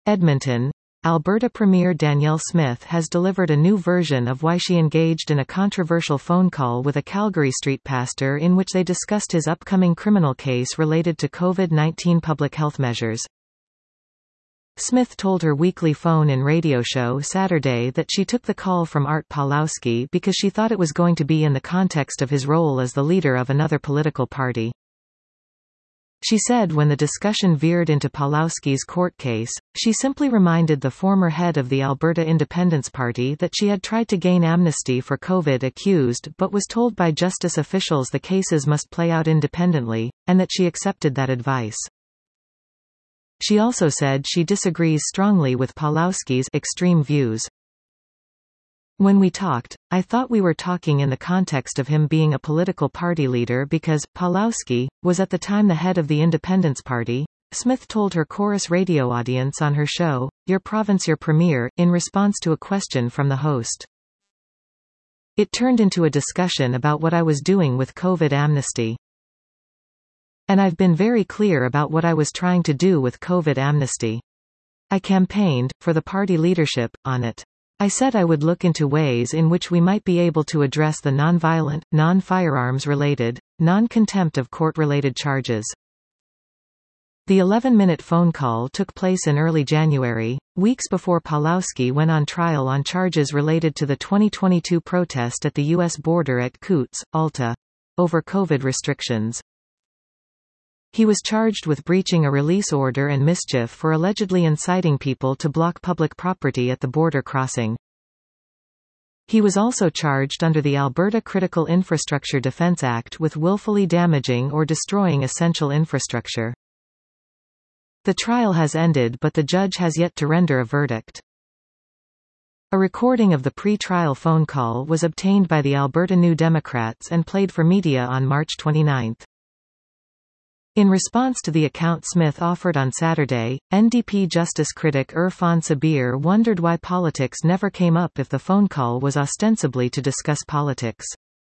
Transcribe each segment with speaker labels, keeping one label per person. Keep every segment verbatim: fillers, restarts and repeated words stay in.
Speaker 1: Edmonton. Alberta Premier Danielle Smith has delivered a new version of why she engaged in a controversial phone call with a Calgary street pastor in which they discussed his upcoming criminal case related to COVID nineteen public health measures. Smith told her weekly phone-in radio show Saturday that she took the call from Art Pawlowski because she thought it was going to be in the context of his role as the leader of another political party. She said when the discussion veered into Pawlowski's court case, she simply reminded the former head of the Alberta Independence Party that she had tried to gain amnesty for COVID accused but was told by justice officials the cases must play out independently, and that she accepted that advice. She also said she disagrees strongly with Pawlowski's extreme views. When we talked, I thought we were talking in the context of him being a political party leader because Pawlowski was at the time the head of the Independence Party, Smith told her Chorus radio audience on her show, Your Province Your Premier, in response to a question from the host. It turned into a discussion about what I was doing with COVID amnesty. And I've been very clear about what I was trying to do with COVID amnesty. I campaigned, for the party leadership, on it. I said I would look into ways in which we might be able to address the non-violent, non-firearms-related, non-contempt of court-related charges. The eleven-minute phone call took place in early January, weeks before Pawlowski went on trial on charges related to the twenty twenty-two protest at the U S border at Coutts, Alta, over COVID restrictions. He was charged with breaching a release order and mischief for allegedly inciting people to block public property at the border crossing. He was also charged under the Alberta Critical Infrastructure Defence Act with willfully damaging or destroying essential infrastructure. The trial has ended but the judge has yet to render a verdict. A recording of the pre-trial phone call was obtained by the Alberta New Democrats and played for media on March twenty-ninth. In response to the account Smith offered on Saturday, N D P justice critic Irfan Sabir wondered why politics never came up if the phone call was ostensibly to discuss politics.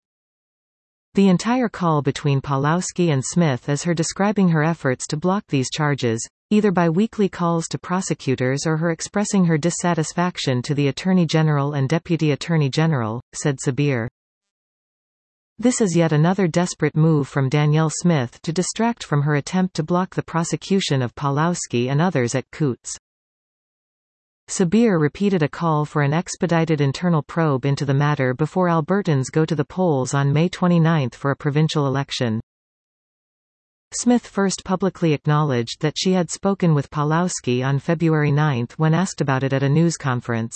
Speaker 1: The entire call between Pawlowski and Smith is her describing her efforts to block these charges, either by weekly calls to prosecutors or her expressing her dissatisfaction to the Attorney General and Deputy Attorney General, said Sabir. This is yet another desperate move from Danielle Smith to distract from her attempt to block the prosecution of Pawlowski and others at Coutts. Sabir repeated a call for an expedited internal probe into the matter before Albertans go to the polls on May twenty-ninth for a provincial election. Smith first publicly acknowledged that she had spoken with Pawlowski on February ninth when asked about it at a news conference.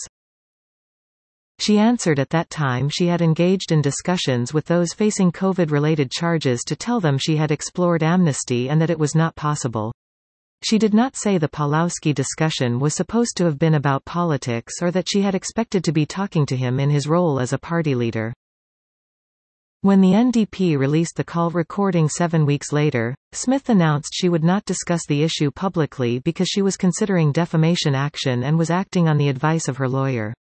Speaker 1: She answered at that time she had engaged in discussions with those facing COVID-related charges to tell them she had explored amnesty and that it was not possible. She did not say the Pawlowski discussion was supposed to have been about politics or that she had expected to be talking to him in his role as a party leader. When the N D P released the call recording seven weeks later, Smith announced she would not discuss the issue publicly because she was considering defamation action and was acting on the advice of her lawyer.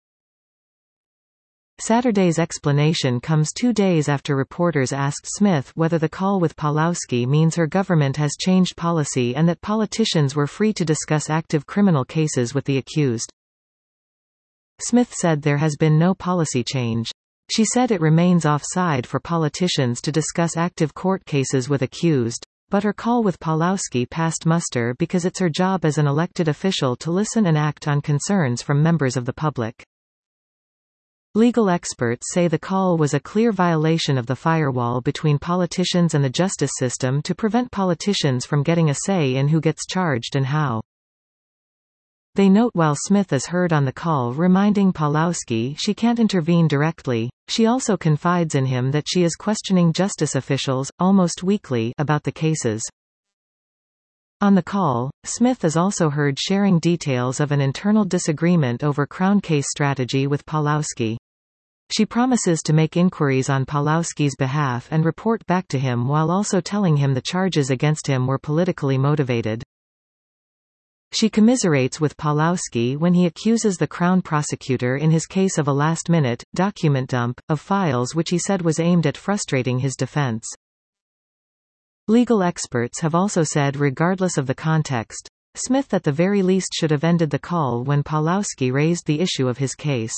Speaker 1: Saturday's explanation comes two days after reporters asked Smith whether the call with Pawlowski means her government has changed policy and that politicians were free to discuss active criminal cases with the accused. Smith said there has been no policy change. She said it remains offside for politicians to discuss active court cases with accused, but her call with Pawlowski passed muster because it's her job as an elected official to listen and act on concerns from members of the public. Legal experts say the call was a clear violation of the firewall between politicians and the justice system to prevent politicians from getting a say in who gets charged and how. They note while Smith is heard on the call reminding Pawlowski she can't intervene directly, she also confides in him that she is questioning justice officials, almost weekly, about the cases. On the call, Smith is also heard sharing details of an internal disagreement over Crown case strategy with Pawlowski. She promises to make inquiries on Pawlowski's behalf and report back to him while also telling him the charges against him were politically motivated. She commiserates with Pawlowski when he accuses the Crown prosecutor in his case of a last-minute, document dump, of files which he said was aimed at frustrating his defense. Legal experts have also said regardless of the context, Smith at the very least should have ended the call when Pawlowski raised the issue of his case.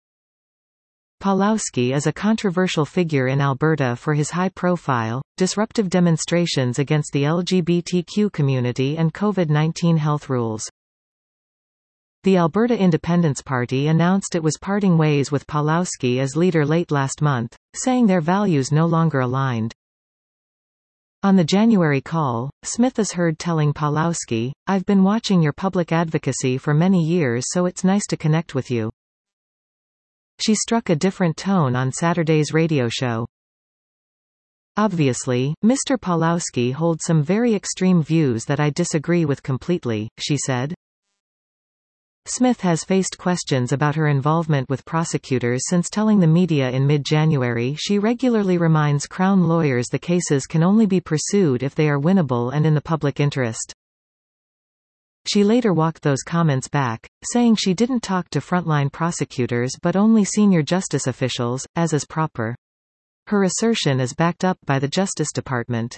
Speaker 1: Pawlowski is a controversial figure in Alberta for his high-profile, disruptive demonstrations against the L G B T Q community and COVID nineteen health rules. The Alberta Independence Party announced it was parting ways with Pawlowski as leader late last month, saying their values no longer aligned. On the January call, Smith is heard telling Pawlowski, "I've been watching your public advocacy for many years, so it's nice to connect with you." She struck a different tone on Saturday's radio show. "Obviously, Mister Pawlowski holds some very extreme views that I disagree with completely," she said. Smith has faced questions about her involvement with prosecutors since telling the media in mid-January she regularly reminds Crown lawyers the cases can only be pursued if they are winnable and in the public interest. She later walked those comments back, saying she didn't talk to frontline prosecutors but only senior justice officials, as is proper. Her assertion is backed up by the Justice Department.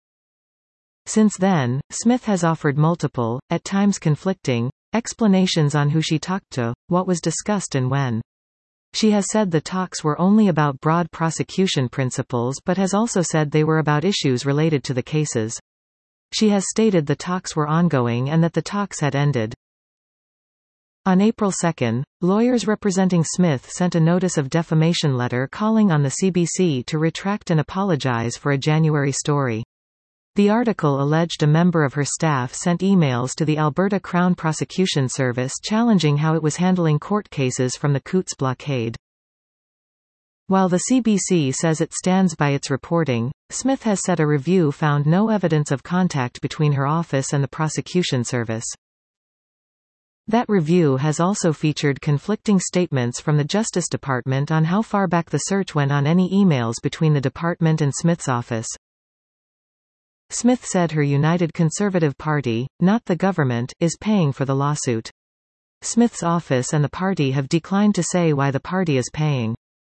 Speaker 1: Since then, Smith has offered multiple, at times conflicting, explanations on who she talked to, what was discussed and when. She has said the talks were only about broad prosecution principles but has also said they were about issues related to the cases. She has stated the talks were ongoing and that the talks had ended. On April second, lawyers representing Smith sent a notice of defamation letter calling on the C B C to retract and apologize for a January story. The article alleged a member of her staff sent emails to the Alberta Crown Prosecution Service challenging how it was handling court cases from the Coutts blockade. While the C B C says it stands by its reporting, Smith has said a review found no evidence of contact between her office and the prosecution service. That review has also featured conflicting statements from the Justice Department on how far back the search went on any emails between the department and Smith's office. Smith said her United Conservative Party, not the government, is paying for the lawsuit. Smith's office and the party have declined to say why the party is paying.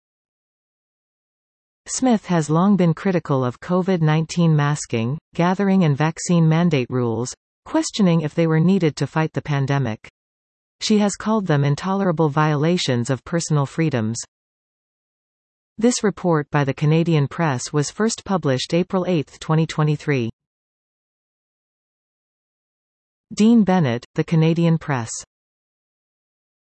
Speaker 1: Smith has long been critical of COVID nineteen masking, gathering and vaccine mandate rules, questioning if they were needed to fight the pandemic. She has called them intolerable violations of personal freedoms. This report by the Canadian Press was first published April eighth twenty twenty-three. Dean Bennett, The Canadian Press.